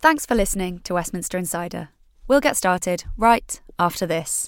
Thanks for listening to Westminster Insider. We'll get started right after this.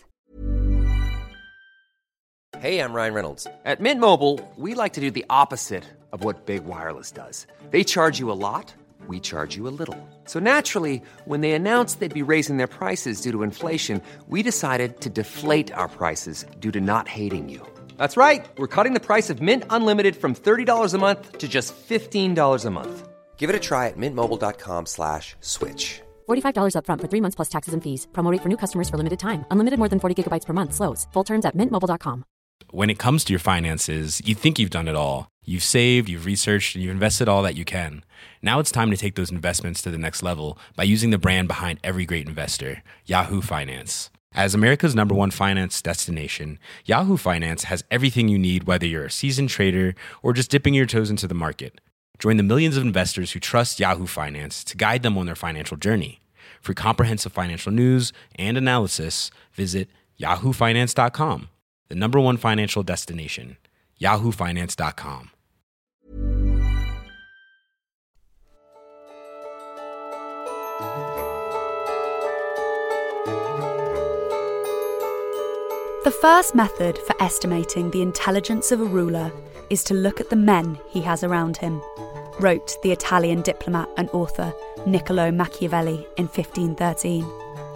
Hey, I'm Ryan Reynolds. At Mint Mobile, we like to do the opposite of what Big Wireless does. They charge you a lot, we charge you a little. So naturally, when they announced they'd be raising their prices due to inflation, we decided to deflate our prices due to not hating you. That's right. We're cutting the price of Mint Unlimited from $30 a month to just $15 a month. Give it a try at mintmobile.com/switch. $45 up front for 3 months plus taxes and fees. Promo rate for new customers for limited time. Unlimited more than 40 gigabytes per month. Slows full terms at mintmobile.com. When it comes to your finances, you think you've done it all. You've saved, you've researched, and you've invested all that you can. Now it's time to take those investments to the next level by using the brand behind every great investor, Yahoo Finance. As America's #1 finance destination, Yahoo Finance has everything you need, whether you're a seasoned trader or just dipping your toes into the market. Join the millions of investors who trust Yahoo Finance to guide them on their financial journey. For comprehensive financial news and analysis, visit yahoofinance.com, the #1 financial destination, yahoofinance.com. The first method for estimating the intelligence of a ruler is to look at the men he has around him, wrote the Italian diplomat and author Niccolò Machiavelli in 1513.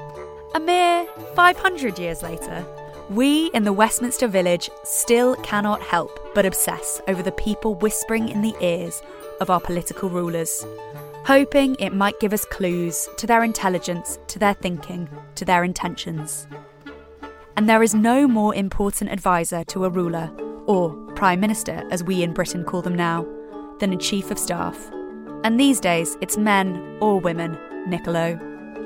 A mere 500 years later, we in the Westminster Village still cannot help but obsess over the people whispering in the ears of our political rulers, hoping it might give us clues to their intelligence, to their thinking, to their intentions. And there is no more important advisor to a ruler, or Prime Minister as we in Britain call them now, than a Chief of Staff. And these days it's men or women, Niccolò.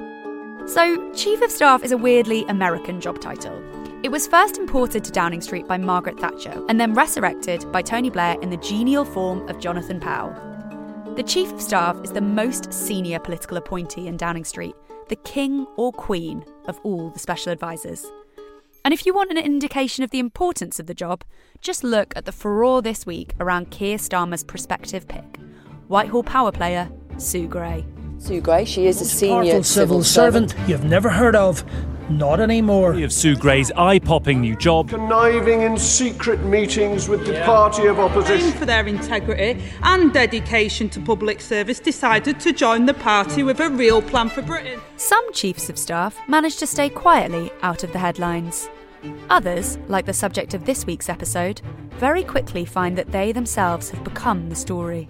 So Chief of Staff is a weirdly American job title. It was first imported to Downing Street by Margaret Thatcher and then resurrected by Tony Blair in the genial form of Jonathan Powell. The Chief of Staff is the most senior political appointee in Downing Street, the king or queen of all the special advisors. And if you want an indication of the importance of the job, just look at the furore this week around Keir Starmer's prospective pick, Whitehall power player Sue Gray. Sue Gray, she is a senior civil servant you've never heard of. Not anymore. Of Sue Gray's eye-popping new job. Conniving in secret meetings with the party of opposition. For their integrity and dedication to public service, decided to join the party with a real plan for Britain. Some chiefs of staff managed to stay quietly out of the headlines. Others, like the subject of this week's episode, very quickly find that they themselves have become the story.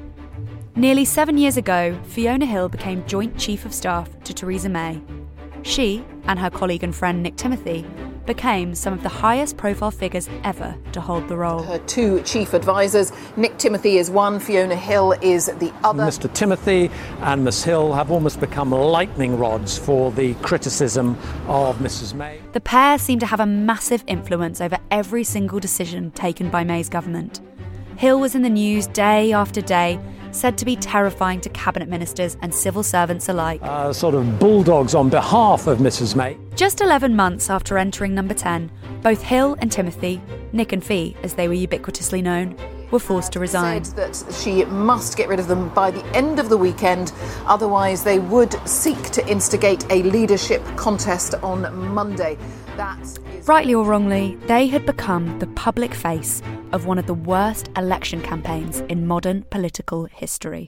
Nearly 7 years ago, Fiona Hill became Joint Chief of Staff to Theresa May. She, and her colleague and friend Nick Timothy, became some of the highest profile figures ever to hold the role. Her two chief advisors, Nick Timothy is one, Fiona Hill is the other. Mr. Timothy and Miss Hill have almost become lightning rods for the criticism of Mrs. May. The pair seem to have a massive influence over every single decision taken by May's government. Hill was in the news day after day, said to be terrifying to cabinet ministers and civil servants alike. Sort of bulldogs on behalf of Mrs. May. Just 11 months after entering number 10, both Hill and Timothy, Nick and Fee as they were ubiquitously known, were forced to resign. Said that she must get rid of them by the end of the weekend, otherwise they would seek to instigate a leadership contest on Monday. Rightly or wrongly, they had become the public face of one of the worst election campaigns in modern political history.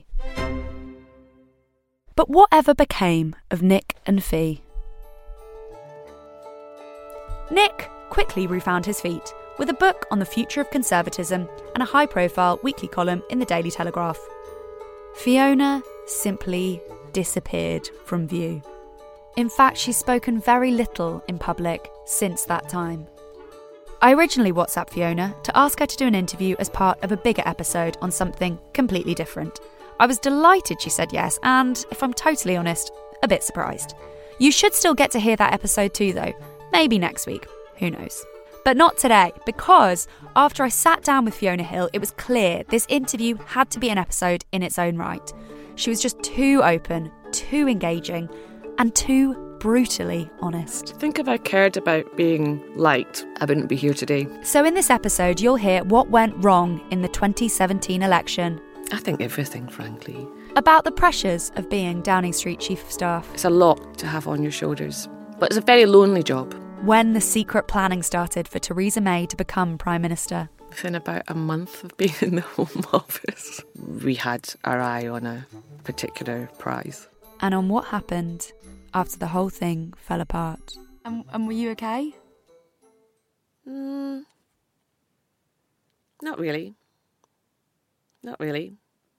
But whatever became of Nick and Fee? Nick quickly refound his feet with a book on the future of conservatism and a high-profile weekly column in the Daily Telegraph. Fiona simply disappeared from view. In fact, she's spoken very little in public since that time. I originally WhatsApped Fiona to ask her to do an interview as part of a bigger episode on something completely different. I was delighted she said yes, and, if I'm totally honest, a bit surprised. You should still get to hear that episode too, though. Maybe next week. Who knows? But not today, because after I sat down with Fiona Hill, it was clear this interview had to be an episode in its own right. She was just too open, too engaging, and too brutally honest. Think if I cared about being liked, I wouldn't be here today. So in this episode, you'll hear what went wrong in the 2017 election. I think everything, frankly. about the pressures of being Downing Street Chief of Staff. It's a lot to have on your shoulders, but it's a very lonely job. When the secret planning started for Theresa May to become Prime Minister. Within about a month of being in the Home Office, we had our eye on a particular prize. And on what happened after the whole thing fell apart. And were you okay? Not really. Not really.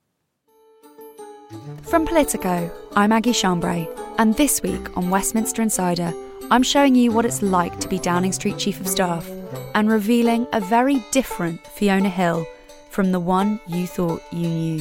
From Politico, I'm Aggie Chambray, and this week on Westminster Insider, I'm showing you what it's like to be Downing Street Chief of Staff and revealing a very different Fiona Hill from the one you thought you knew.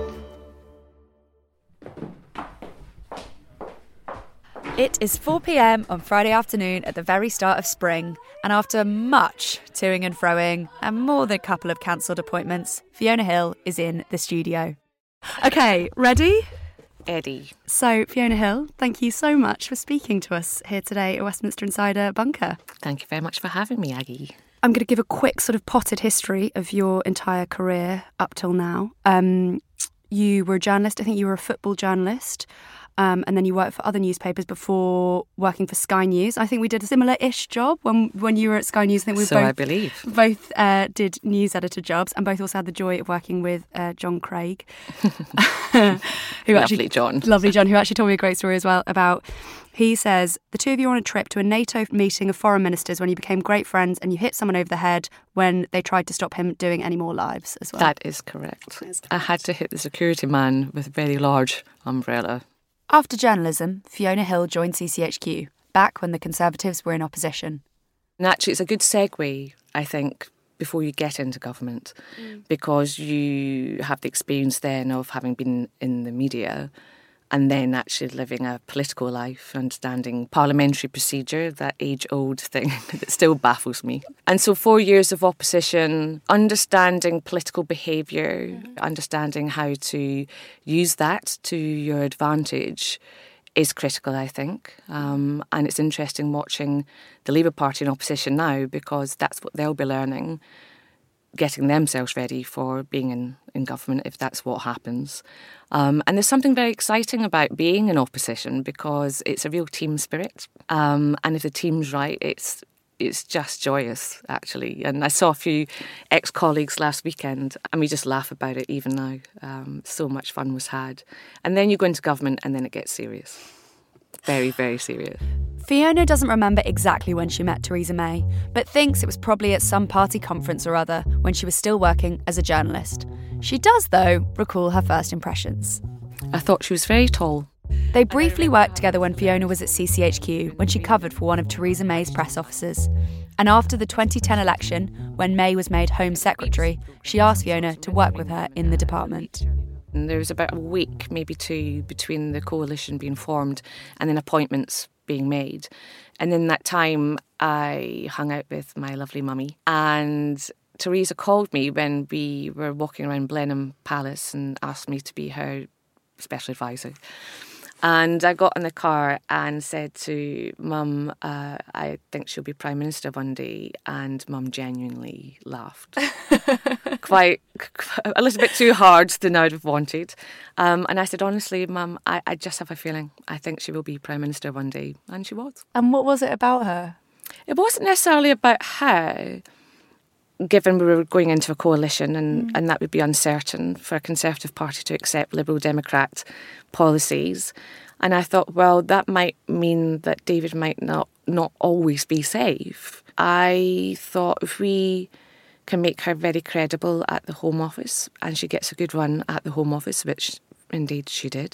It is 4 p.m. on Friday afternoon at the very start of spring, and after much toing and froing and more than a couple of cancelled appointments, Fiona Hill is in the studio. Okay, ready? Eddie. So, Fiona Hill, thank you so much for speaking to us here today at Westminster Insider Bunker. Thank you very much for having me, Aggie. I'm going to give a quick sort of potted history of your entire career up till now. You were a journalist. I think you were a football journalist. And then you worked for other newspapers before working for Sky News. I think we did a similar-ish job when you were at Sky News. I think we both did news editor jobs, and both also had the joy of working with John Craig. Lovely John, who actually told me a great story as well about, he says, the two of you were on a trip to a NATO meeting of foreign ministers when you became great friends and you hit someone over the head when they tried to stop him doing any more lives as well. That is correct. I had to hit the security man with a very large umbrella. After journalism, Fiona Hill joined CCHQ, back when the Conservatives were in opposition. And actually, it's a good segue, I think, before you get into government, because you have the experience then of having been in the media and then actually living a political life, understanding parliamentary procedure, that age-old thing that still baffles me. And so 4 years of opposition, understanding political behaviour, understanding how to use that to your advantage is critical, I think. And it's interesting watching the Labour Party in opposition now, because that's what they'll be learning, getting themselves ready for being in government if that's what happens. And there's something very exciting about being in opposition, because it's a real team spirit. And if the team's right, it's just joyous, actually. And I saw a few ex-colleagues last weekend, and we just laugh about it even now. So much fun was had. And then you go into government and then it gets serious. Very, very serious. Fiona doesn't remember exactly when she met Theresa May, but thinks it was probably at some party conference or other when she was still working as a journalist. She does, though, recall her first impressions. I thought she was very tall. They briefly worked together when Fiona was at CCHQ, when she covered for one of Theresa May's press offices. And after the 2010 election, when May was made Home Secretary, she asked Fiona to work with her in the department. And there was about a week, maybe two, between the coalition being formed and then appointments being made. And in that time, I hung out with my lovely mummy. And Theresa called me when we were walking around Blenheim Palace and asked me to be her special advisor. And I got in the car and said to Mum, I think she'll be Prime Minister one day. And Mum genuinely laughed. Quite a little bit too hard than I'd have wanted. And I said, honestly, Mum, I just have a feeling. I think she will be Prime Minister one day. And she was. And what was it about her? It wasn't necessarily about her, given we were going into a coalition and that would be uncertain for a Conservative Party to accept Liberal Democrat policies. And I thought, well, that might mean that David might not always be safe. I thought if we can make her very credible at the Home Office and she gets a good run at the Home Office, which indeed she did,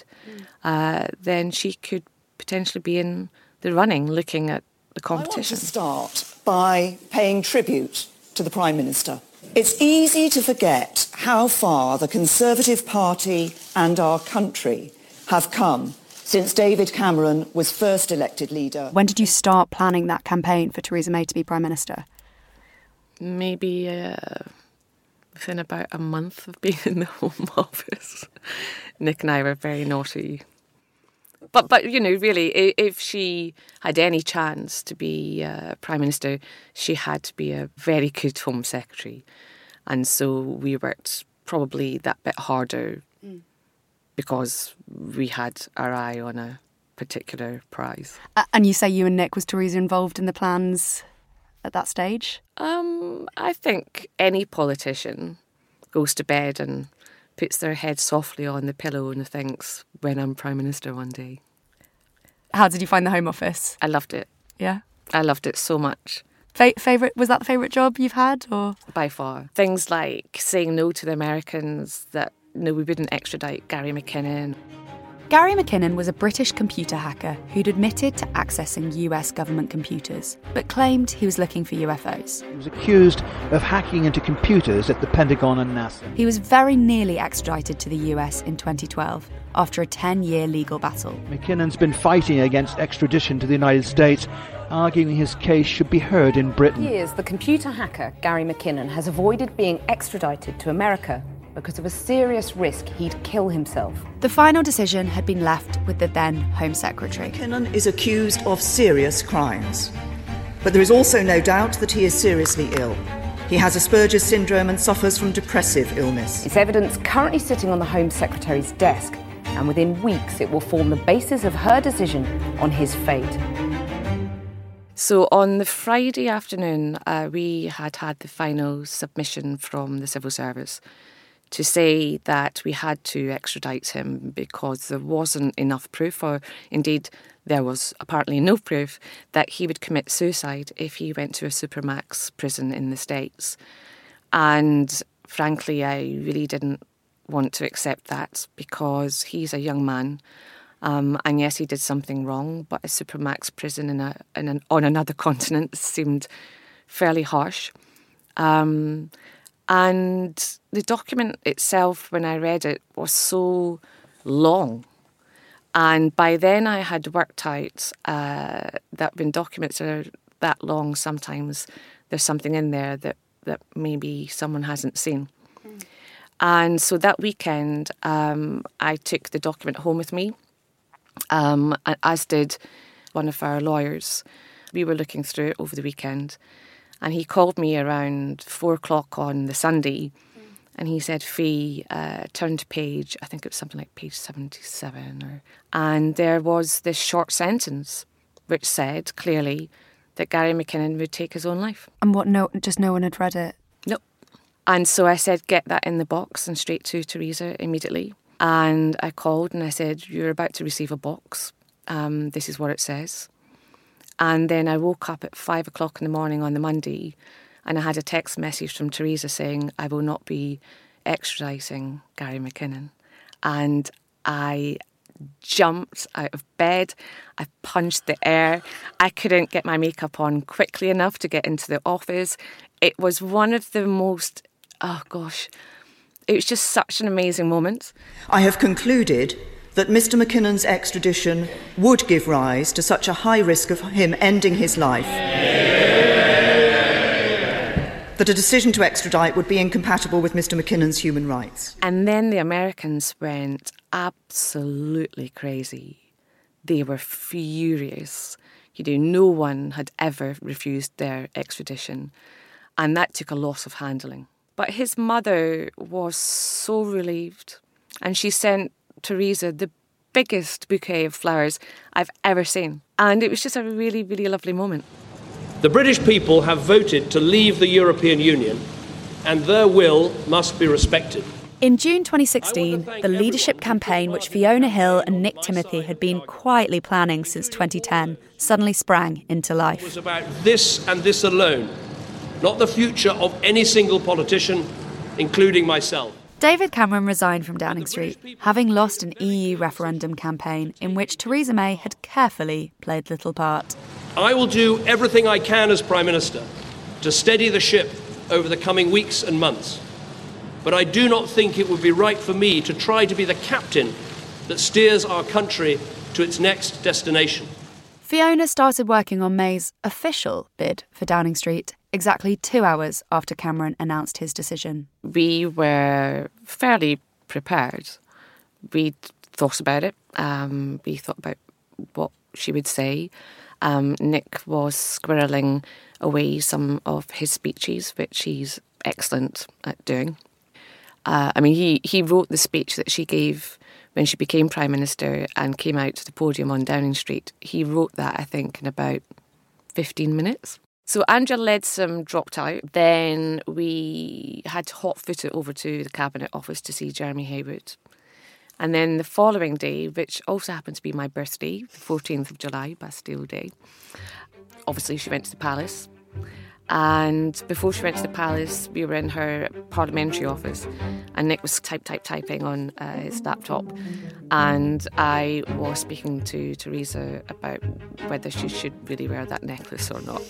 then she could potentially be in the running looking at the competition. I want to start by paying tribute to the Prime Minister. It's easy to forget how far the Conservative Party and our country have come since David Cameron was first elected leader. When did you start planning that campaign for Theresa May to be Prime Minister? Maybe within about a month of being in the Home Office. Nick and I were very naughty. But you know, really, if she had any chance to be Prime Minister, she had to be a very good Home Secretary. And so we worked probably that bit harder because we had our eye on a particular prize. And you say you and Nick, was Theresa involved in the plans at that stage? I think any politician goes to bed and puts their head softly on the pillow and thinks, when I'm Prime Minister one day. How did you find the Home Office? I loved it. Yeah? I loved it so much. Was that the favourite job you've had? Or by far. Things like saying no to the Americans, that no, we wouldn't extradite Gary McKinnon. Gary McKinnon was a British computer hacker who'd admitted to accessing US government computers, but claimed he was looking for UFOs. He was accused of hacking into computers at the Pentagon and NASA. He was very nearly extradited to the US in 2012 after a 10-year legal battle. McKinnon's been fighting against extradition to the United States, arguing his case should be heard in Britain. For years, the computer hacker Gary McKinnon has avoided being extradited to America because of a serious risk he'd kill himself. The final decision had been left with the then Home Secretary. McKinnon is accused of serious crimes, but there is also no doubt that he is seriously ill. He has Asperger's syndrome and suffers from depressive illness. It's evidence currently sitting on the Home Secretary's desk, and within weeks it will form the basis of her decision on his fate. So on the Friday afternoon, we had the final submission from the Civil Service to say that we had to extradite him because there wasn't enough proof, or indeed there was apparently no proof, that he would commit suicide if he went to a supermax prison in the States. And frankly, I really didn't want to accept that because he's a young man. And yes, he did something wrong, but a supermax prison on another continent seemed fairly harsh. And the document itself, when I read it, was so long. And by then I had worked out that when documents are that long, sometimes there's something in there that maybe someone hasn't seen. And so that weekend, I took the document home with me, as did one of our lawyers. We were looking through it over the weekend. And he called me around 4:00 on the Sunday, and he said, "Fee, turn to page," I think it was something like page 77, and there was this short sentence which said clearly that Gary McKinnon would take his own life. And what? No, just no one had read it? No. And so I said, "Get that in the box," and straight to Theresa immediately. And I called and I said, "You're about to receive a box. This is what it says." And then I woke up at 5:00 in the morning on the Monday and I had a text message from Theresa saying, "I will not be extraditing Gary McKinnon." And I jumped out of bed. I punched the air. I couldn't get my makeup on quickly enough to get into the office. It was one of the most, it was just such an amazing moment. I have concluded that Mr. McKinnon's extradition would give rise to such a high risk of him ending his life that a decision to extradite would be incompatible with Mr. McKinnon's human rights. And then the Americans went absolutely crazy. They were furious. No one had ever refused their extradition, and that took a lot of handling. But his mother was so relieved, and she sent Theresa the biggest bouquet of flowers I've ever seen. And it was just a really, really lovely moment. The British people have voted to leave the European Union, and their will must be respected. In June 2016, the leadership campaign which Fiona Hill and Nick Timothy had been quietly planning since 2010 suddenly sprang into life. It was about this and this alone, not the future of any single politician, including myself. David Cameron resigned from Downing Street, having lost an EU referendum campaign in which Theresa May had carefully played little part. I will do everything I can as Prime Minister to steady the ship over the coming weeks and months. But I do not think it would be right for me to try to be the captain that steers our country to its next destination. Fiona started working on May's official bid for Downing Street exactly 2 hours after Cameron announced his decision. We were fairly prepared. We thought about it. We thought about what she would say. Nick was squirreling away some of his speeches, which he's excellent at doing. He wrote the speech that she gave when she became Prime Minister and came out to the podium on Downing Street, he wrote that, I think, in about 15 minutes. So Angela Leadsom dropped out. Then we had to hot-foot it over to the Cabinet Office to see Jeremy Haywood. And then the following day, which also happened to be my birthday, the 14th of July, Bastille Day, obviously she went to the Palace. And before she went to the Palace, we were in her parliamentary office and Nick was typing on his laptop. And I was speaking to Theresa about whether she should really wear that necklace or not.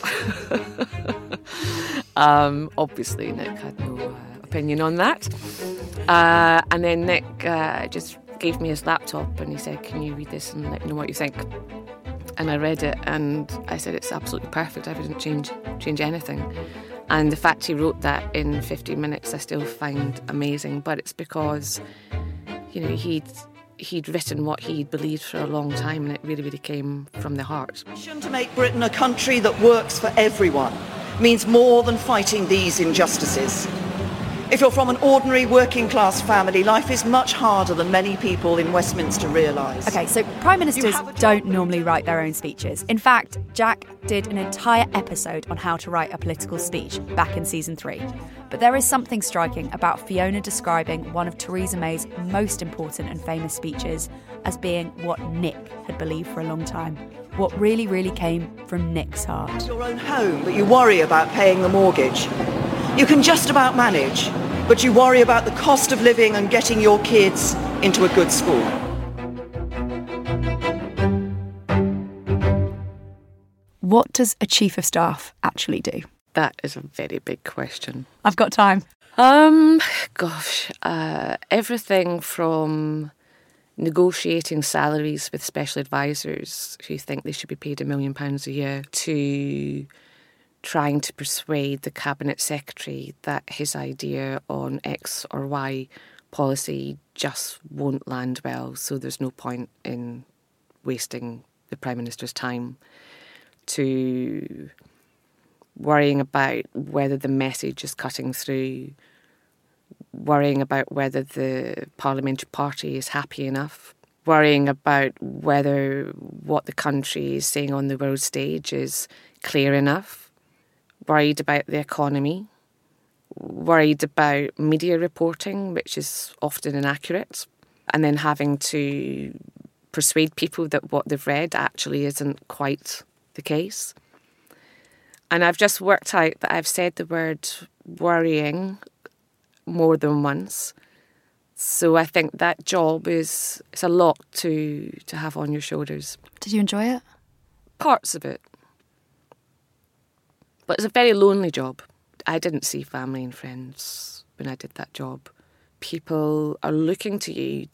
Obviously, Nick had no opinion on that. And then Nick just gave me his laptop and he said, "Can you read this and let me know what you think?" And I read it and I said, "It's absolutely perfect. I wouldn't change anything." And the fact he wrote that in 15 minutes I still find amazing. But it's because, you know, he'd written what he believed for a long time and it really, really came from the heart. To make Britain a country that works for everyone means more than fighting these injustices. If you're from an ordinary working-class family, life is much harder than many people in Westminster realise. OK, so Prime Ministers don't normally write their own speeches. In fact, Jack did an entire episode on how to write a political speech back in season 3. But there is something striking about Fiona describing one of Theresa May's most important and famous speeches as being what Nick had believed for a long time. What really, really came from Nick's heart. It's your own home, but you worry about paying the mortgage. You can just about manage, but you worry about the cost of living and getting your kids into a good school. What does a Chief of Staff actually do? That is a very big question. I've got time. Everything from negotiating salaries with special advisors who think they should be paid £1 million a year to trying to persuade the Cabinet Secretary that his idea on X or Y policy just won't land well, so there's no point in wasting the Prime Minister's time, to worrying about whether the message is cutting through, worrying about whether the parliamentary party is happy enough, worrying about whether what the country is saying on the world stage is clear enough, worried about the economy, worried about media reporting, which is often inaccurate, and then having to persuade people that what they've read actually isn't quite the case. And I've just worked out that I've said the word worrying more than once. So I think that job it's a lot to have on your shoulders. Did you enjoy it? Parts of it. But it's a very lonely job. I didn't see family and friends when I did that job. People are looking to you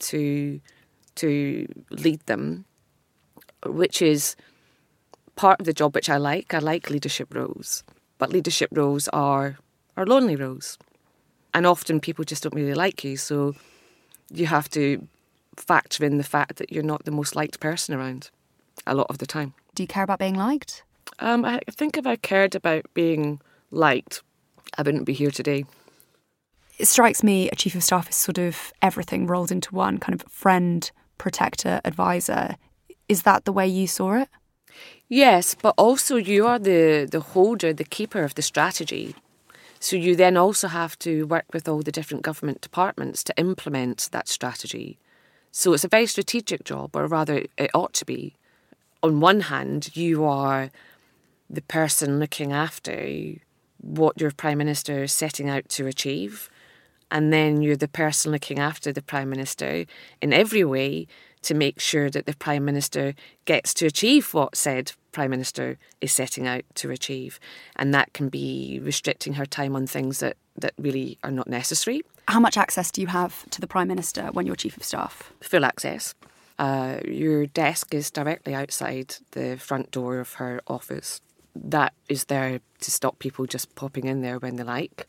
to lead them, which is part of the job which I like. I like leadership roles. But leadership roles are lonely roles. And often people just don't really like you, so you have to factor in the fact that you're not the most liked person around a lot of the time. Do you care about being liked? I think if I cared about being liked, I wouldn't be here today. It strikes me a Chief of Staff is sort of everything rolled into one, kind of friend, protector, advisor. Is that the way you saw it? Yes, but also you are the holder, the keeper of the strategy. So you then also have to work with all the different government departments to implement that strategy. So it's a very strategic job, or rather it ought to be. On one hand, you are the person looking after what your Prime Minister is setting out to achieve, and then you're the person looking after the Prime Minister in every way to make sure that the Prime Minister gets to achieve what said Prime Minister is setting out to achieve. And that can be restricting her time on things that really are not necessary. How much access do you have to the Prime Minister when you're Chief of Staff? Full access. Your desk is directly outside the front door of her office. That is there to stop people just popping in there when they like.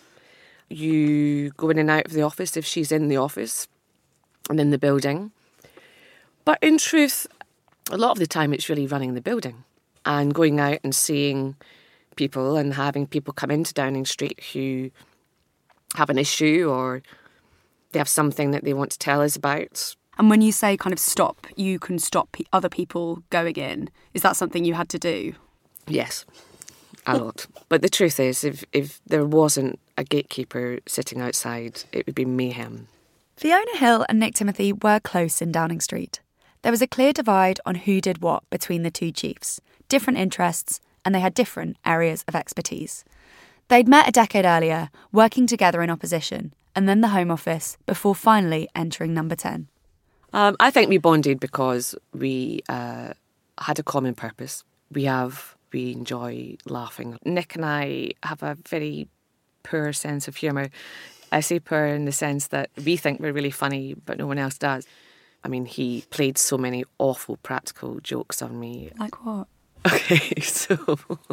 You go in and out of the office if she's in the office and in the building. But in truth, a lot of the time it's really running the building and going out and seeing people and having people come into Downing Street who have an issue or they have something that they want to tell us about. And when you say kind of stop, you can stop other people going in. Is that something you had to do? Yes, a lot. But the truth is, if there wasn't a gatekeeper sitting outside, it would be mayhem. Fiona Hill and Nick Timothy were close in Downing Street. There was a clear divide on who did what between the two chiefs, different interests, and they had different areas of expertise. They'd met a decade earlier, working together in opposition, and then the Home Office, before finally entering Number 10. I think we bonded because we had a common purpose. We enjoy laughing. Nick and I have a very poor sense of humour. I say poor in the sense that we think we're really funny, but no one else does. I mean, he played so many awful practical jokes on me. Like what? Okay, so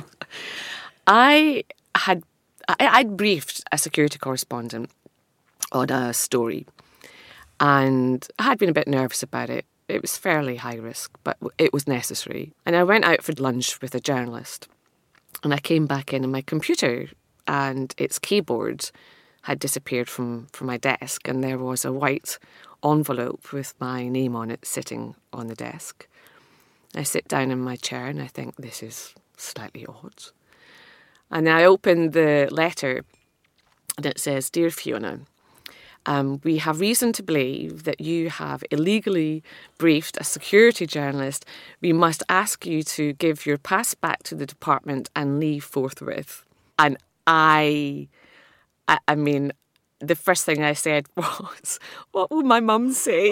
I'd briefed a security correspondent on a story, and I had been a bit nervous about it. It was fairly high risk, but it was necessary. And I went out for lunch with a journalist, and I came back in, and my computer and its keyboard had disappeared from my desk, and there was a white envelope with my name on it sitting on the desk. I sit down in my chair and I think, this is slightly odd. And I open the letter and it says, "Dear Fiona, we have reason to believe that you have illegally briefed a security journalist. We must ask you to give your pass back to the department and leave forthwith." And I mean, the first thing I said was, "What will my mum say?"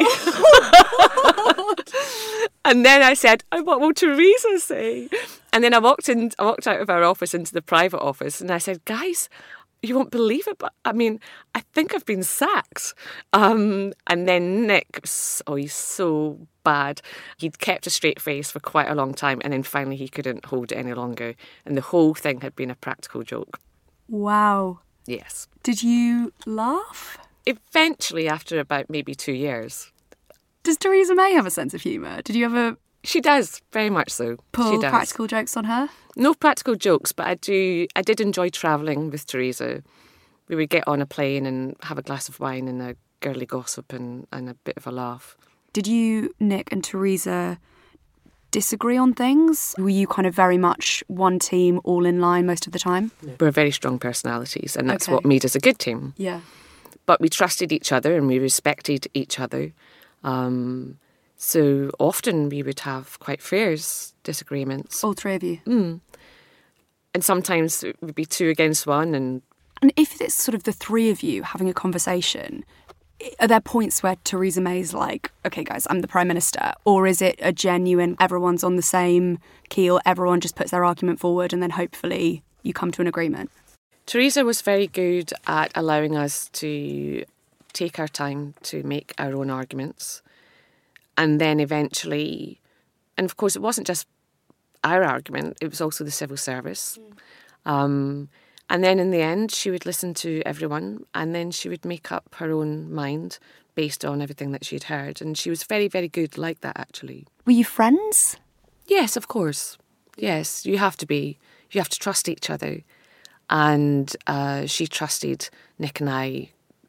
And then I said, "What will Theresa say?" And then I walked out of our office into the private office, and I said, "Guys, you won't believe it, but I mean, I think I've been sacked." And then Nick, he's so bad. He'd kept a straight face for quite a long time, and then finally he couldn't hold it any longer, and the whole thing had been a practical joke. Wow. Yes. Did you laugh? Eventually, after about maybe 2 years. Does Theresa May have a sense of humour? Did you ever... She does, very much so. Pull She does. practical jokes on her? No practical jokes, but I did enjoy travelling with Theresa. We would get on a plane and have a glass of wine and a girly gossip and a bit of a laugh. Did you, Nick and Theresa, disagree on things? Were you kind of very much one team, all in line most of the time? We're very strong personalities, and that's Okay. what made us a good team. Yeah. But we trusted each other and we respected each other. So often we would have quite fierce disagreements. All three of you? And sometimes it would be 2 against 1. And if it's sort of the three of you having a conversation, are there points where Theresa May's like, "Okay, guys, I'm the Prime Minister," or is it a genuine, everyone's on the same keel, everyone just puts their argument forward and then hopefully you come to an agreement? Theresa was very good at allowing us to take our time to make our own arguments. And then eventually, and of course it wasn't just our argument, it was also the civil service. And then in the end, she would listen to everyone and then she would make up her own mind based on everything that she'd heard. And she was very, very good like that, actually. Were you friends? Yes, of course. Yes, you have to be. You have to trust each other. And she trusted Nick and I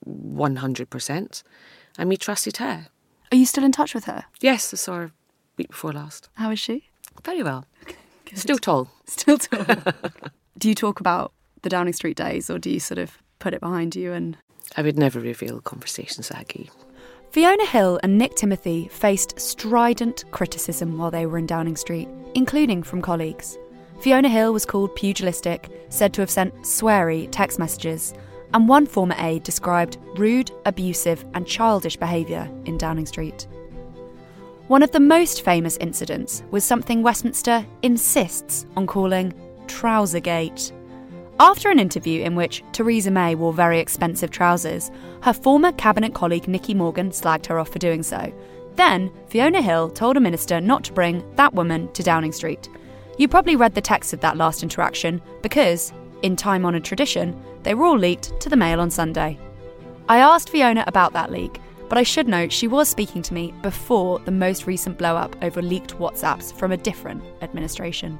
100%. And we trusted her. Are you still in touch with her? Yes, I saw her week before last. How is she? Very well. Still tall. Still tall. Do you talk about the Downing Street days, or do you sort of put it behind you? And I would never reveal conversations, Aggie. Fiona Hill and Nick Timothy faced strident criticism while they were in Downing Street, including from colleagues. Fiona Hill was called pugilistic, said to have sent sweary text messages, and one former aide described rude, abusive and childish behaviour in Downing Street. One of the most famous incidents was something Westminster insists on calling Trousergate. After an interview in which Theresa May wore very expensive trousers, her former cabinet colleague Nicky Morgan slagged her off for doing so. Then, Fiona Hill told a minister not to bring that woman to Downing Street. You probably read the text of that last interaction because, in time-honoured tradition, they were all leaked to the Mail on Sunday. I asked Fiona about that leak, but I should note she was speaking to me before the most recent blow-up over leaked WhatsApps from a different administration.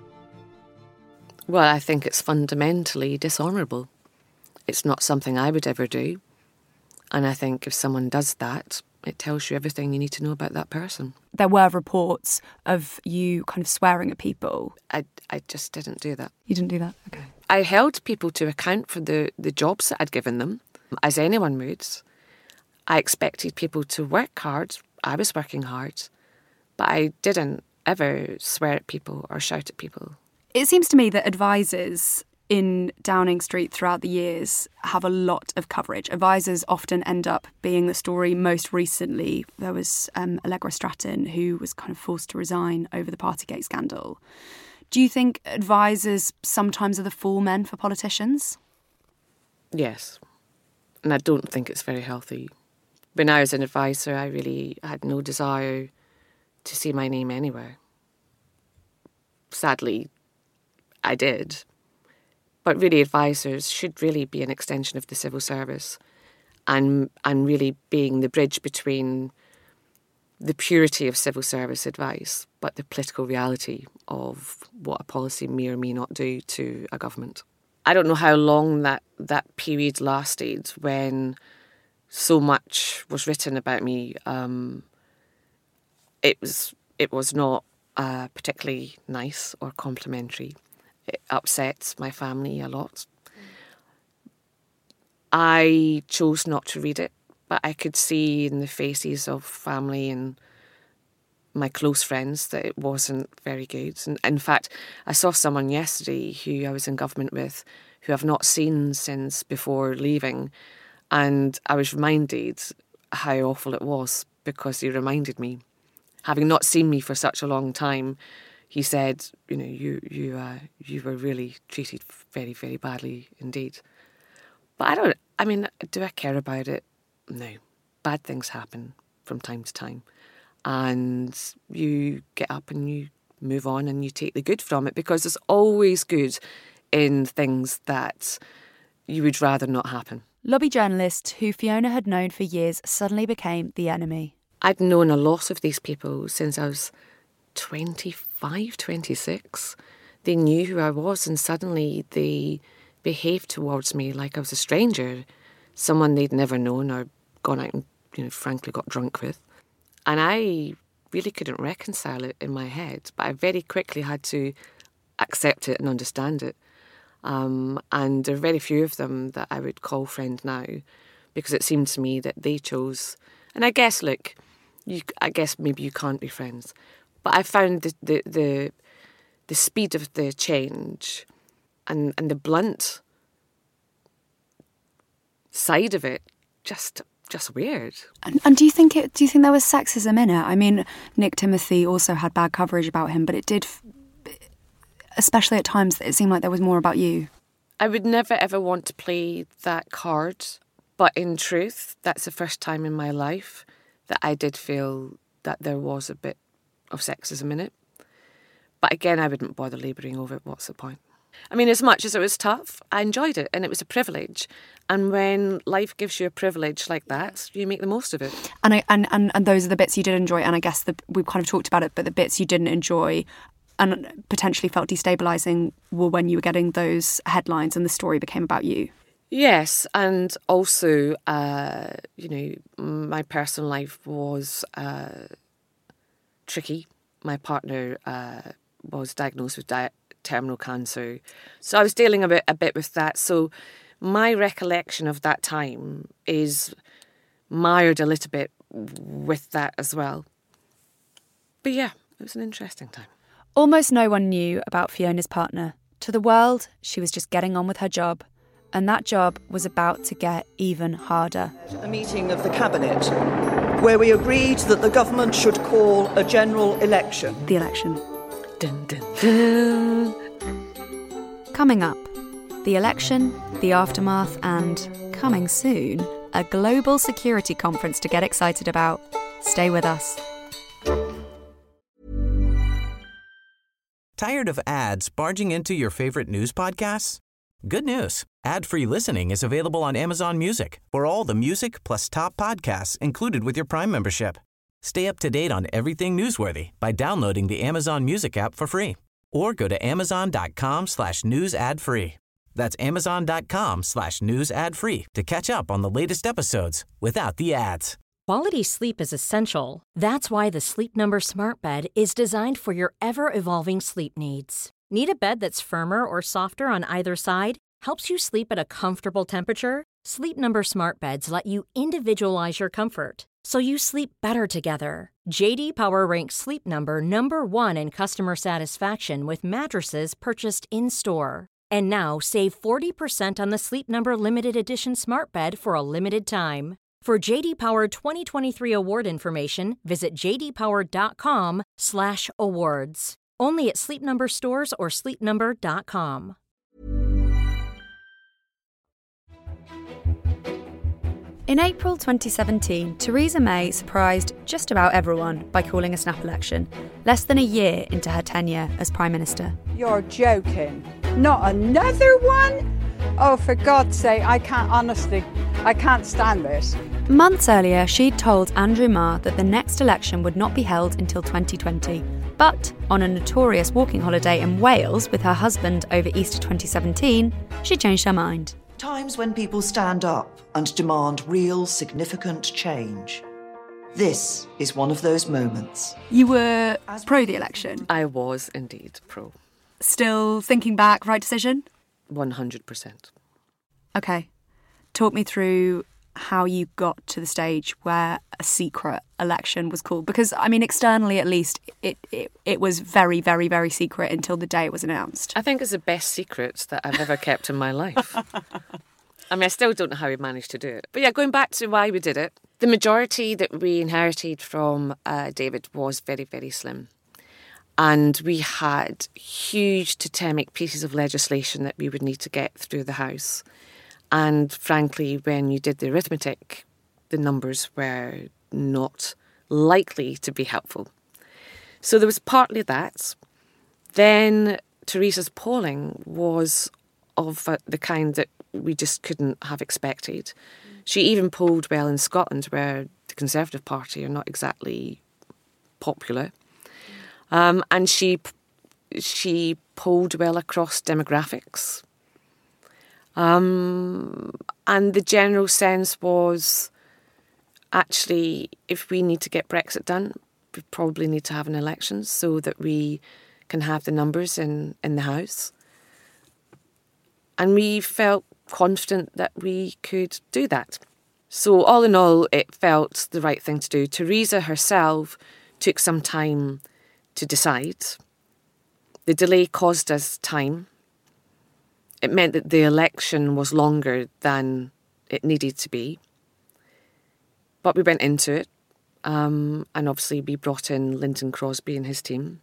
Well, I think it's fundamentally dishonourable. It's not something I would ever do. And I think if someone does that, It tells you everything you need to know about that person. There were reports of you kind of swearing at people. I just didn't do that. You didn't do that? Okay. I held people to account for the jobs that I'd given them, as anyone would. I expected people to work hard. I was working hard. But I didn't ever swear at people or shout at people. It seems to me that advisors in Downing Street throughout the years have a lot of coverage. Advisors often end up being the story. Most recently, there was Allegra Stratton, who was kind of forced to resign over the Partygate scandal. Do you think advisors sometimes are the fall men for politicians? Yes. And I don't think it's very healthy. When I was an advisor, I really had no desire to see my name anywhere. Sadly, I did. But really, advisors should really be an extension of the civil service and really being the bridge between the purity of civil service advice but the political reality of what a policy may or may not do to a government. I don't know how long that period lasted when so much was written about me. It was not particularly nice or complimentary. It upsets my family a lot. I chose not to read it, but I could see in the faces of family and my close friends that it wasn't very good. And in fact, I saw someone yesterday who I was in government with who I've not seen since before leaving, and I was reminded how awful it was because he reminded me, having not seen me for such a long time, he said, you know, you were really treated very, very badly indeed. But do I care about it? No. Bad things happen from time to time. And you get up and you move on and you take the good from it, because there's always good in things that you would rather not happen. Lobby journalist who Fiona had known for years suddenly became the enemy. I'd known a lot of these people since I was 25, 26. They knew who I was, and suddenly they behaved towards me like I was a stranger, someone they'd never known or gone out and, frankly got drunk with. And I really couldn't reconcile it in my head, but I very quickly had to accept it and understand it. And there are very few of them that I would call friend now, because it seemed to me that they chose. And I guess, look, I guess maybe you can't be friends, but I found the speed of the change and the blunt side of it just weird. And do you think there was sexism in it? I mean, Nick Timothy also had bad coverage about him, but it did, especially at times, it seemed like there was more about you. I would never ever want to play that card, but in truth, that's the first time in my life that I did feel that there was a bit of sexism in it. But again, I wouldn't bother labouring over it. What's the point? I mean, as much as it was tough, I enjoyed it, and it was a privilege. And when life gives you a privilege like that, you make the most of it. And those are the bits you did enjoy. And I guess we've kind of talked about it, but the bits you didn't enjoy and potentially felt destabilising were when you were getting those headlines and the story became about you. Yes, and also, my personal life was tricky. My partner was diagnosed with terminal cancer, so I was dealing a bit with that. So my recollection of that time is mired a little bit with that as well. But yeah, it was an interesting time. Almost no one knew about Fiona's partner. To the world, she was just getting on with her job. And that job was about to get even harder. A meeting of the Cabinet where we agreed that the government should call a general election. The election. Dun, dun, dun. Coming up, the election, the aftermath, and, coming soon, a global security conference to get excited about. Stay with us. Tired of ads barging into your favorite news podcasts? Good news. Ad-free listening is available on Amazon Music for all the music plus top podcasts included with your Prime membership. Stay up to date on everything newsworthy by downloading the Amazon Music app for free or go to amazon.com/news ad free. That's amazon.com/news ad free to catch up on the latest episodes without the ads. Quality sleep is essential. That's why the Sleep Number Smart Bed is designed for your ever-evolving sleep needs. Need a bed that's firmer or softer on either side? Helps you sleep at a comfortable temperature? Sleep Number Smart Beds let you individualize your comfort, so you sleep better together. J.D. Power ranks Sleep Number #1 in customer satisfaction with mattresses purchased in-store. And now, save 40% on the Sleep Number Limited Edition Smart Bed for a limited time. For J.D. Power 2023 award information, visit jdpower.com/awards. Only at Sleep Number stores or sleepnumber.com. In April 2017, Theresa May surprised just about everyone by calling a snap election, less than a year into her tenure as Prime Minister. You're joking. Not another one? Oh, for God's sake, I can't stand this. Months earlier, she'd told Andrew Marr that the next election would not be held until 2020. But on a notorious walking holiday in Wales with her husband over Easter 2017, she changed her mind. Times when people stand up and demand real, significant change. This is one of those moments. You were pro the election? I was indeed pro. Still thinking back, right decision? 100%. Okay. Talk me through how you got to the stage where a secret election was called. Because, I mean, externally at least, it was very, very, very secret until the day it was announced. I think it's the best secret that I've ever kept in my life. I mean, I still don't know how we managed to do it. But yeah, going back to why we did it, the majority that we inherited from David was very, very slim. And we had huge totemic pieces of legislation that we would need to get through the House. And frankly, when you did the arithmetic, the numbers were not likely to be helpful. So there was partly that. Then Theresa's polling was of the kind that we just couldn't have expected. She even polled well in Scotland, where the Conservative Party are not exactly popular. And she polled well across demographics. And the general sense was, actually, if we need to get Brexit done, we probably need to have an election so that we can have the numbers in the House. And we felt confident that we could do that. So all in all, it felt the right thing to do. Theresa herself took some time to decide. The delay caused us time. It meant that the election was longer than it needed to be. But we went into it. And obviously we brought in Lynton Crosby and his team.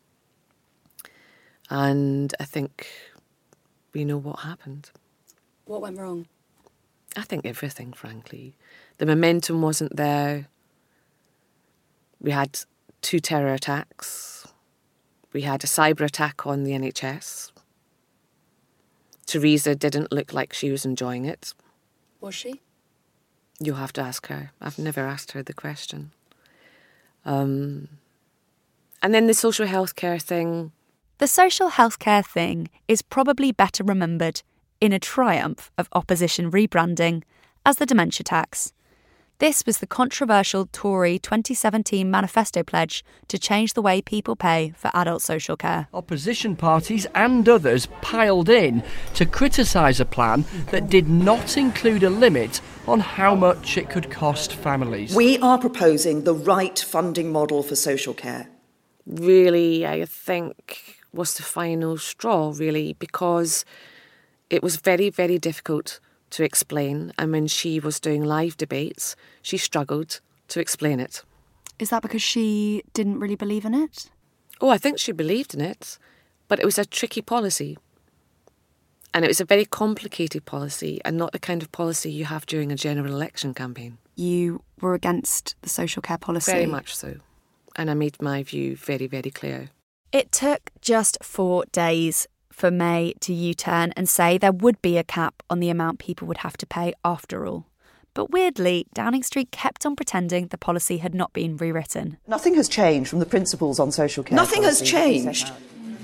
And I think we know what happened. What went wrong? I think everything, frankly. The momentum wasn't there. We had 2 terror attacks. We had a cyber attack on the NHS. Theresa didn't look like she was enjoying it. Was she? You'll have to ask her. I've never asked her the question. And then the social healthcare thing. The social healthcare thing is probably better remembered in a triumph of opposition rebranding as the dementia tax. This was the controversial Tory 2017 manifesto pledge to change the way people pay for adult social care. Opposition parties and others piled in to criticise a plan that did not include a limit on how much it could cost families. We are proposing the right funding model for social care. Really, I think, was the final straw, really, because it was very, very difficult to explain, and when she was doing live debates, she struggled to explain it. Is that because she didn't really believe in it? Oh, I think she believed in it, but it was a tricky policy. And it was a very complicated policy and not the kind of policy you have during a general election campaign. You were against the social care policy? Very much so. And I made my view very, very clear. It took just 4 days for May to U-turn and say there would be a cap on the amount people would have to pay after all. But weirdly, Downing Street kept on pretending the policy had not been rewritten. Nothing has changed from the principles on social care. Nothing has changed.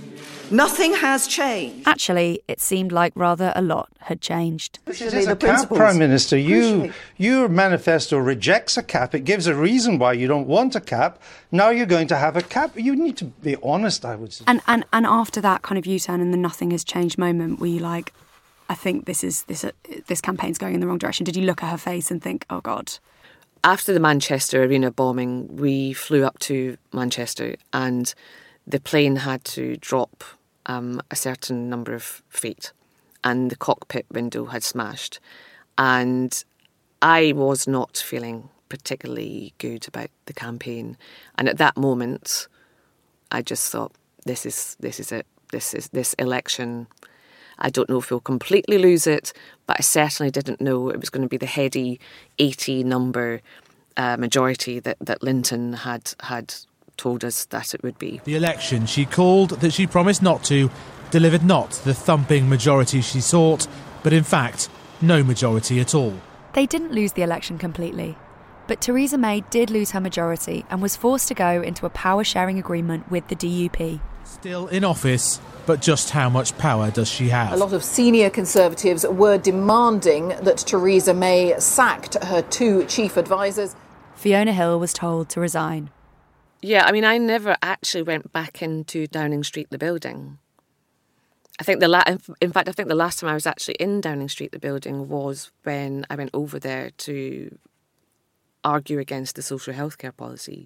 Nothing has changed. Actually, it seemed like rather a lot had changed. It is a cap, Prime Minister. Your manifesto rejects a cap. It gives a reason why you don't want a cap. Now you're going to have a cap. You need to be honest, I would say. And after that kind of U-turn and the nothing has changed moment, were you like, I think this campaign's going in the wrong direction? Did you look at her face and think, oh God? After the Manchester Arena bombing, we flew up to Manchester and the plane had to drop a certain number of feet and the cockpit window had smashed. And I was not feeling particularly good about the campaign. And at that moment, I just thought, this is it. This election. I don't know if we'll completely lose it, but I certainly didn't know it was going to be the heady 80 number majority that Linton had told us that it would be. The election she called that she promised not to delivered not the thumping majority she sought, but in fact, no majority at all. They didn't lose the election completely, but Theresa May did lose her majority and was forced to go into a power-sharing agreement with the DUP. Still in office, but just how much power does she have? A lot of senior Conservatives were demanding that Theresa May sacked her 2 chief advisors. Fiona Hill was told to resign. Yeah, I mean, I never actually went back into Downing Street, the building. I think the last time I was actually in Downing Street, the building, was when I went over there to argue against the social healthcare policy.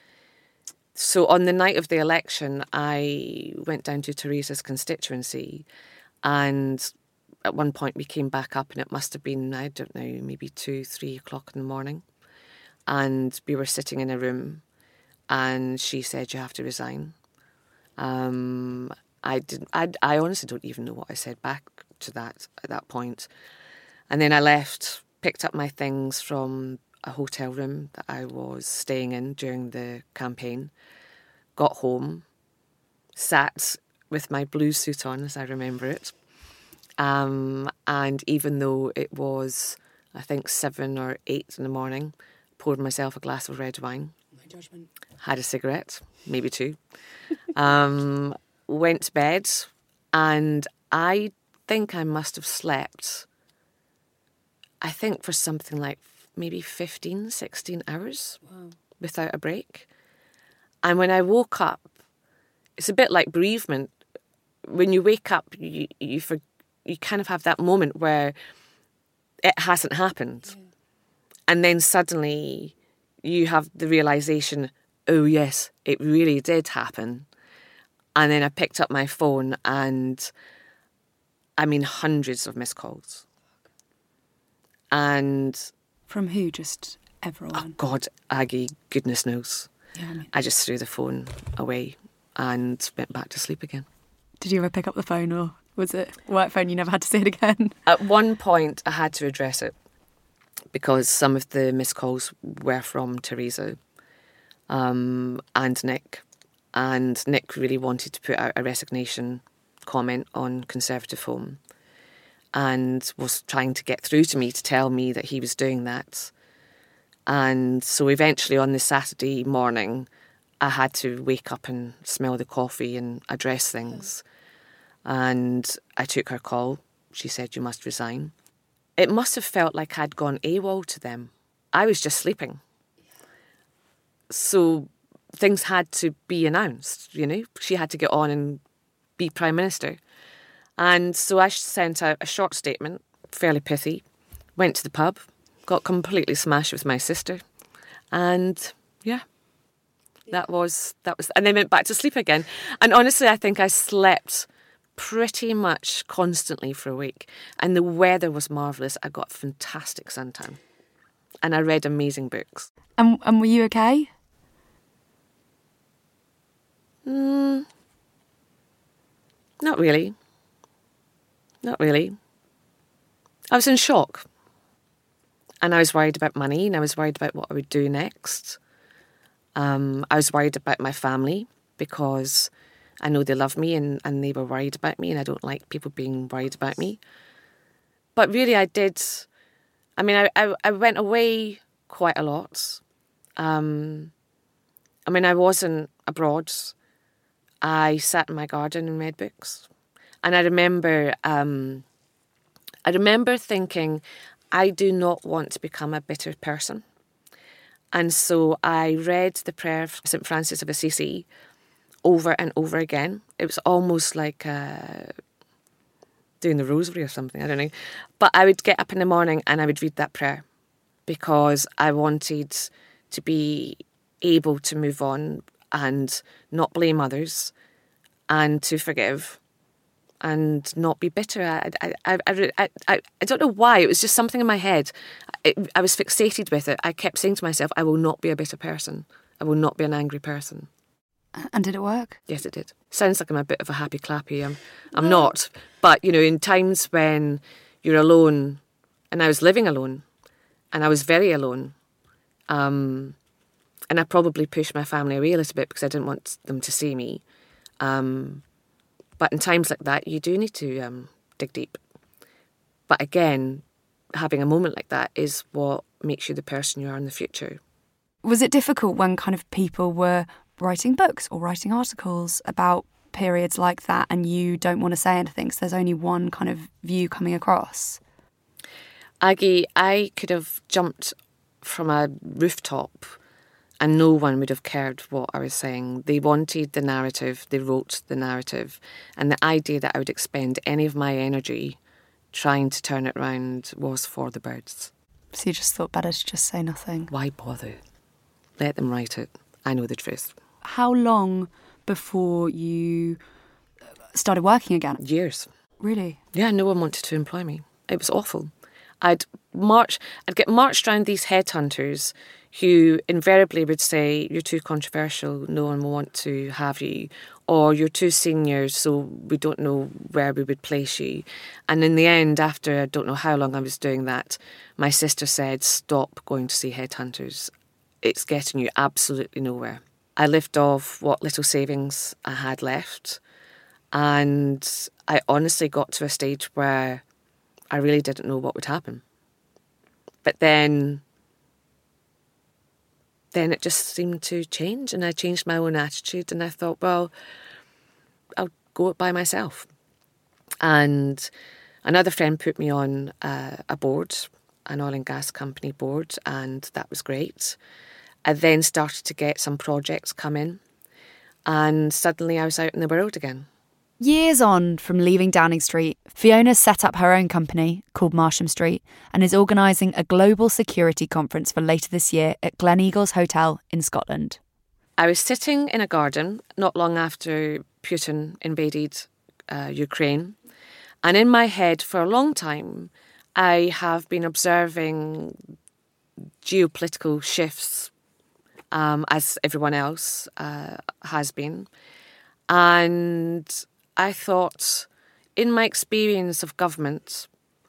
So on the night of the election, I went down to Theresa's constituency, and at one point we came back up, and it must have been, I don't know, maybe 2-3 o'clock in the morning, and we were sitting in a room. And she said, you have to resign. I honestly don't even know what I said back to that at that point. And then I left, picked up my things from a hotel room that I was staying in during the campaign, got home, sat with my blue suit on, as I remember it. And even though it was, I think, 7 or 8 in the morning, poured myself a glass of red wine. Judgment. Had a cigarette, maybe 2. Went to bed, and I think I must have slept, I think for something like maybe 15, 16 hours without a break. And when I woke up, it's a bit like bereavement. When you wake up, you kind of have that moment where it hasn't happened. Yeah. And then suddenly you have the realisation, oh yes, it really did happen. And then I picked up my phone and, I mean, hundreds of missed calls. And... From who? Just everyone? Oh God, Aggie, goodness knows. Yeah, I just threw the phone away and went back to sleep again. Did you ever pick up the phone, or was it a work phone, you never had to see it again? At one point, I had to address it, because some of the missed calls were from Theresa and Nick. And Nick really wanted to put out a resignation comment on Conservative Home and was trying to get through to me to tell me that he was doing that. And so eventually on the Saturday morning, I had to wake up and smell the coffee and address things. And I took her call. She said, you must resign. It must have felt like I'd gone AWOL to them. I was just sleeping. So things had to be announced, you know. She had to get on and be Prime Minister. And so I sent out a short statement, fairly pithy, went to the pub, got completely smashed with my sister. And that was, and then went back to sleep again. And honestly, I think I slept pretty much constantly for a week. And the weather was marvellous. I got fantastic suntan. And I read amazing books. And were you okay? Not really. Not really. I was in shock. And I was worried about money, and I was worried about what I would do next. I was worried about my family, because I know they love me and they were worried about me, and I don't like people being worried about me. But really I did. I mean, I went away quite a lot. I mean, I wasn't abroad. I sat in my garden and read books. And I remember thinking, I do not want to become a bitter person. And so I read the prayer of St. Francis of Assisi over and over again. It was almost like doing the rosary or something, I don't know. But I would get up in the morning and I would read that prayer because I wanted to be able to move on and not blame others and to forgive and not be bitter. I don't know why. It was just something in my head. I was fixated with it. I kept saying to myself, I will not be a bitter person. I will not be an angry person. And did it work? Yes, it did. Sounds like I'm a bit of a happy clappy. I'm not. But, you know, in times when you're alone, and I was living alone, and I was very alone, and I probably pushed my family away a little bit because I didn't want them to see me. But in times like that, you do need to dig deep. But again, having a moment like that is what makes you the person you are in the future. Was it difficult when kind of people were writing books or writing articles about periods like that and you don't want to say anything, so there's only one kind of view coming across? Aggie, I could have jumped from a rooftop and no one would have cared what I was saying. They wanted the narrative, they wrote the narrative, and the idea that I would expend any of my energy trying to turn it round was for the birds. So you just thought better to just say nothing? Why bother? Let them write it. I know the truth. How long before you started working again? Years. Really? Yeah, no one wanted to employ me. It was awful. I'd get marched around these headhunters who invariably would say, you're too controversial, no one will want to have you, or you're too senior, so we don't know where we would place you. And in the end, after I don't know how long I was doing that, my sister said, stop going to see headhunters. It's getting you absolutely nowhere. I lived off what little savings I had left, and I honestly got to a stage where I really didn't know what would happen. But then it just seemed to change, and I changed my own attitude, and I thought, well, I'll go it by myself. And another friend put me on a board, an oil and gas company board, and that was great. I then started to get some projects come in, and suddenly I was out in the world again. Years on from leaving Downing Street, Fiona set up her own company called Marsham Street and is organising a global security conference for later this year at Gleneagles Hotel in Scotland. I was sitting in a garden not long after Putin invaded Ukraine, and in my head for a long time I have been observing geopolitical shifts as everyone else has been. And I thought, in my experience of government,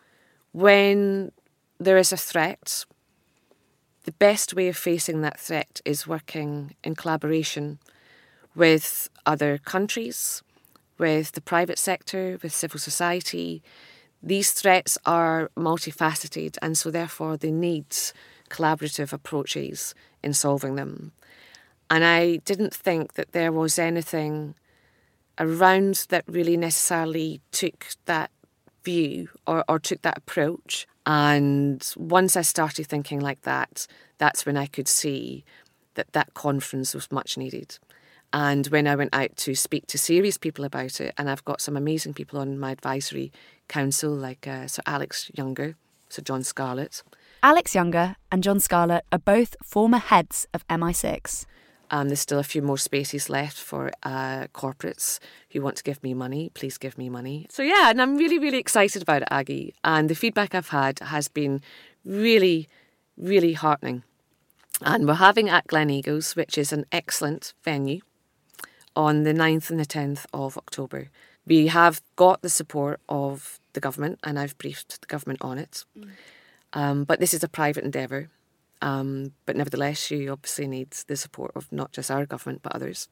when there is a threat, the best way of facing that threat is working in collaboration with other countries, with the private sector, with civil society. These threats are multifaceted, and so therefore they need collaborative approaches in solving them. And I didn't think that there was anything around that really necessarily took that view or took that approach. And once I started thinking like that, that's when I could see that that conference was much needed. And when I went out to speak to serious people about it, and I've got some amazing people on my advisory council, like Sir Alex Younger, Sir John Scarlett. Alex Younger and John Scarlett are both former heads of MI6. There's still a few more spaces left for corporates who want to give me money. Please give me money. So yeah, and I'm really, really excited about it, Aggie. And the feedback I've had has been really, really heartening. And we're having it at Gleneagles, which is an excellent venue, on the 9th and the 10th of October. We have got the support of the government, and I've briefed the government on it. But this is a private endeavour. But nevertheless, you obviously need the support of not just our government, but others.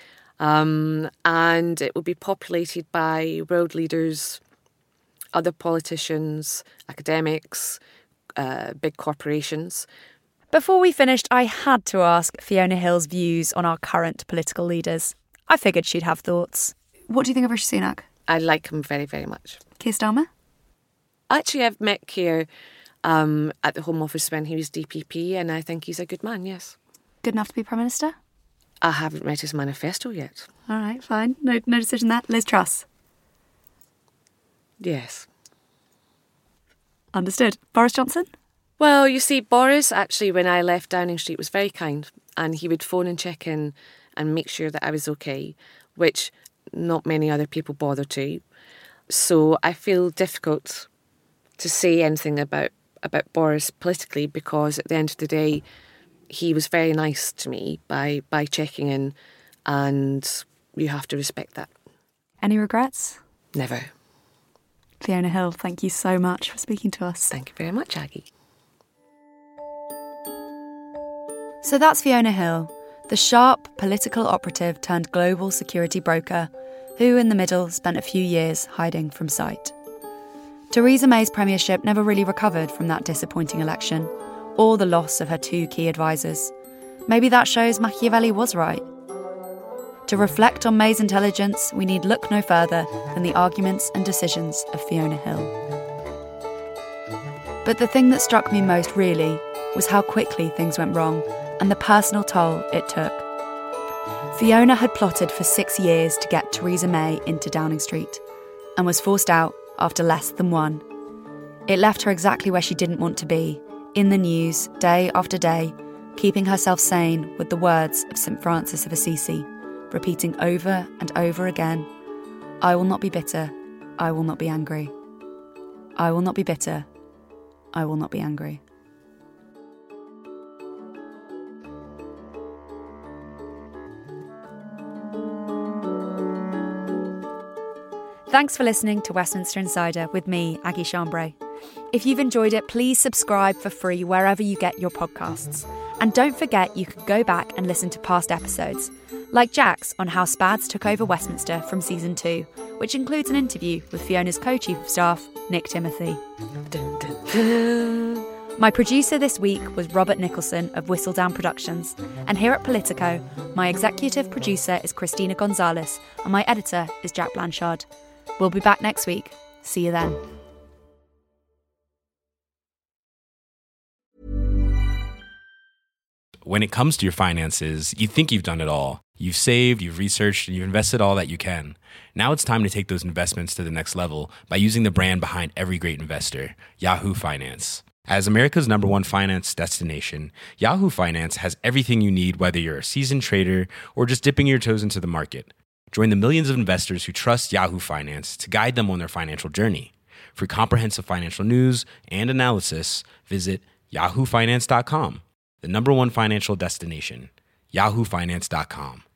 And it will be populated by world leaders, other politicians, academics, big corporations. Before we finished, I had to ask Fiona Hill's views on our current political leaders. I figured she'd have thoughts. What do you think of Rishi Sunak? I like him very, very much. Keir Starmer? Actually, I've met Keir at the Home Office when he was DPP, and I think he's a good man, yes. Good enough to be Prime Minister? I haven't read his manifesto yet. All right, fine. No decision there. Liz Truss? Yes. Understood. Boris Johnson? Well, you see, Boris, actually, when I left Downing Street, was very kind, and he would phone and check in and make sure that I was okay, which not many other people bother to. So I feel difficult to say anything about Boris politically, because at the end of the day, he was very nice to me by checking in, and you have to respect that. Any regrets? Never. Fiona Hill, thank you so much for speaking to us. Thank you very much, Aggie. So that's Fiona Hill, the sharp political operative turned global security broker, who in the middle spent a few years hiding from sight. Theresa May's premiership never really recovered from that disappointing election, or the loss of her 2 key advisors. Maybe that shows Machiavelli was right. To reflect on May's intelligence, we need look no further than the arguments and decisions of Fiona Hill. But the thing that struck me most, really, was how quickly things went wrong and the personal toll it took. Fiona had plotted for 6 years to get Theresa May into Downing Street and was forced out after less than 1. It left her exactly where she didn't want to be, in the news, day after day, keeping herself sane with the words of St. Francis of Assisi, repeating over and over again, "I will not be bitter, I will not be angry. I will not be bitter, I will not be angry." Thanks for listening to Westminster Insider with me, Aggie Chambray. If you've enjoyed it, please subscribe for free wherever you get your podcasts. And don't forget you can go back and listen to past episodes, like Jack's on how Spads took over Westminster from Season 2, which includes an interview with Fiona's co-chief of staff, Nick Timothy. Dun, dun, dun. My producer this week was Robert Nicholson of Whistledown Productions, and here at Politico, my executive producer is Christina Gonzalez, and my editor is Jack Blanchard. We'll be back next week. See you then. When it comes to your finances, you think you've done it all. You've saved, you've researched, and you've invested all that you can. Now it's time to take those investments to the next level by using the brand behind every great investor, Yahoo Finance. As America's #1 finance destination, Yahoo Finance has everything you need, whether you're a seasoned trader or just dipping your toes into the market. Join the millions of investors who trust Yahoo Finance to guide them on their financial journey. For comprehensive financial news and analysis, visit yahoofinance.com, the #1 financial destination, yahoofinance.com.